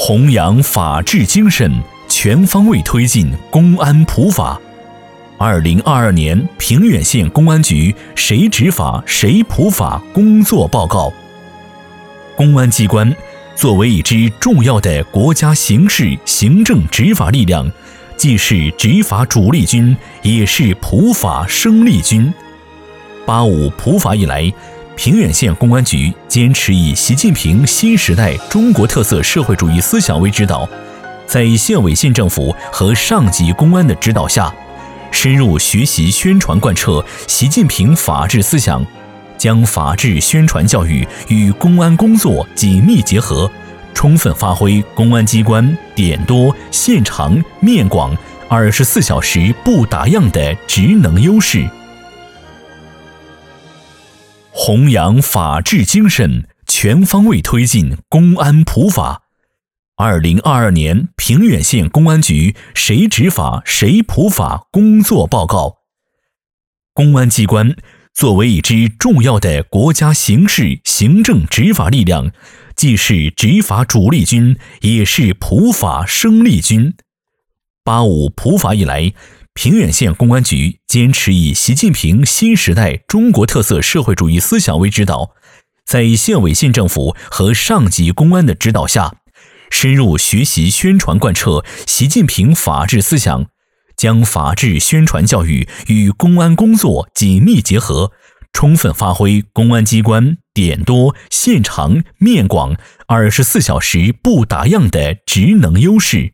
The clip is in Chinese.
弘扬法治精神，全方位推进公安普法。2022年平远县公安局谁执法谁普法工作报告。公安机关作为一支重要的国家刑事行政执法力量，既是执法主力军，也是普法生力军。85普法以来，平远县公安局坚持以习近平新时代中国特色社会主义思想为指导，在县委县政府和上级公安的指导下，深入学习宣传贯彻习近平法治思想，将法治宣传教育与公安工作紧密结合，充分发挥公安机关点多、线长、面广、24小时不打烊的职能优势。弘扬法治精神，全方位推进公安普法。2022年平远县公安局谁执法谁普法工作报告。公安机关作为一支重要的国家刑事行政执法力量，既是执法主力军，也是普法生力军。85普法以来，平远县公安局坚持以习近平新时代中国特色社会主义思想为指导，在县委县政府和上级公安的指导下，深入学习宣传贯彻习近平法治思想，将法治宣传教育与公安工作紧密结合，充分发挥公安机关点多、线长、面广、24小时不打烊的职能优势。